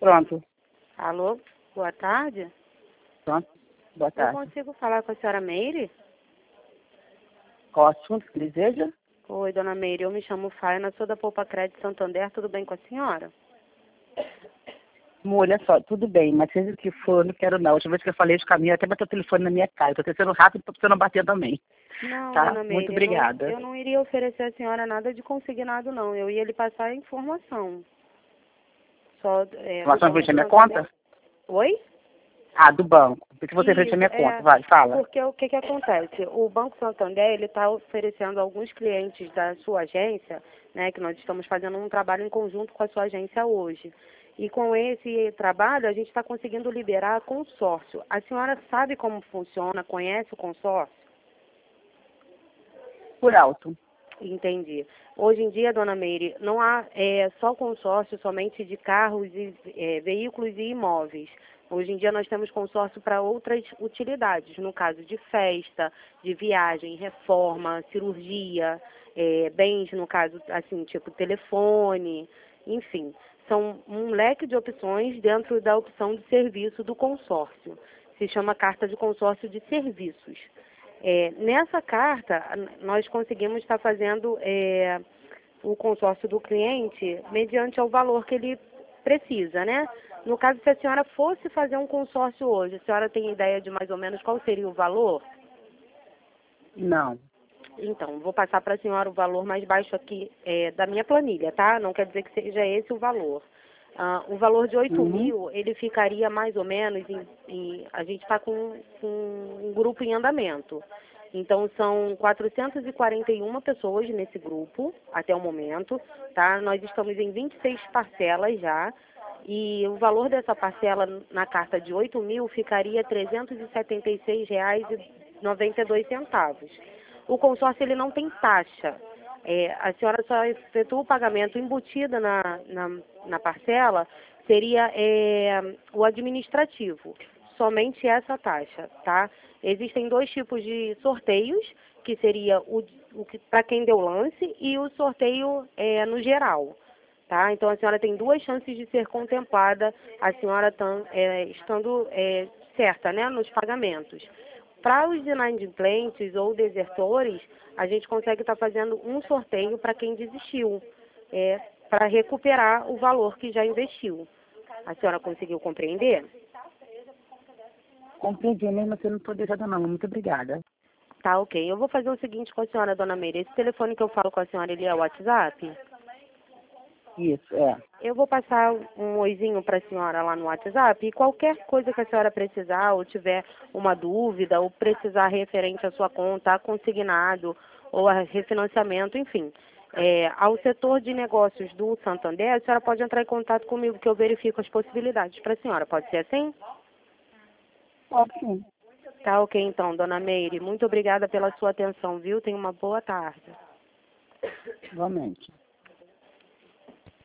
Pronto. Alô, boa tarde. Pronto. Boa Eu tarde. consigo falar com a senhora Meire? Qual assunto que deseja? Oi, dona Meire, eu me chamo Faina, sou da Poupa Crédito Santander, tudo bem com a senhora? Amor, olha só, tudo bem, mas seja o que for, eu não quero não. A última vez que eu falei de caminho, até bateu o telefone na minha cara. Estou tentando rápido para você não bater também. Não, Tá? dona Meire, Muito obrigada. eu não iria oferecer à senhora nada de consignado, não. Eu ia lhe passar a informação. Só, Informação frente à minha conta? Oi? Ah, do banco. Porque você frente à minha conta. Vai, fala. Porque o que acontece? O Banco Santander, ele está oferecendo a alguns clientes da sua agência, né, que nós estamos fazendo um trabalho em conjunto com a sua agência hoje. E com esse trabalho, a gente está conseguindo liberar consórcio. A senhora sabe como funciona, conhece o consórcio? Por alto. Entendi. Hoje em dia, dona Meire, não há só consórcio somente de carros, e veículos e imóveis. Hoje em dia nós temos consórcio para outras utilidades, no caso de festa, de viagem, reforma, cirurgia, bens, no caso, assim, tipo telefone, enfim. São um leque de opções dentro da opção de serviço do consórcio. Se chama carta de consórcio de serviços. Nessa carta, nós conseguimos estar fazendo o consórcio do cliente mediante ao valor que ele precisa, né? No caso, se a senhora fosse fazer um consórcio hoje, a senhora tem ideia de mais ou menos qual seria o valor? Não. Então, vou passar para a senhora o valor mais baixo aqui da minha planilha, tá? Não quer dizer que seja esse o valor. O valor de 8.000, ele ficaria mais ou menos a gente está com um grupo em andamento. Então, são 441 pessoas nesse grupo, até o momento, tá? Nós estamos em 26 parcelas já, e o valor dessa parcela na carta de 8.000 ficaria R$ 376,92. O consórcio, ele não tem taxa. A senhora só efetua o pagamento embutida na parcela, seria o administrativo, somente essa taxa, tá? Existem dois tipos de sorteios, que seria para quem deu lance e o sorteio no geral, tá? Então a senhora tem duas chances de ser contemplada, a senhora estando certa, né, nos pagamentos. Para os inadimplentes ou desertores, a gente consegue estar fazendo um sorteio para quem desistiu, para recuperar o valor que já investiu. A senhora conseguiu compreender? Compreendi, mesmo assim eu não estou deixando não. Muito obrigada. Tá, ok. Eu vou fazer o seguinte com a senhora, dona Meire. Esse telefone que eu falo com a senhora, ele é o WhatsApp? Isso, Eu vou passar um oizinho para a senhora lá no WhatsApp e qualquer coisa que a senhora precisar ou tiver uma dúvida ou precisar referente à sua conta, a consignado ou a refinanciamento, enfim, ao setor de negócios do Santander, a senhora pode entrar em contato comigo que eu verifico as possibilidades para a senhora. Pode ser assim? Pode sim. Tá, ok então, dona Meire. Muito obrigada pela sua atenção, viu? Tenha uma boa tarde. Igualmente.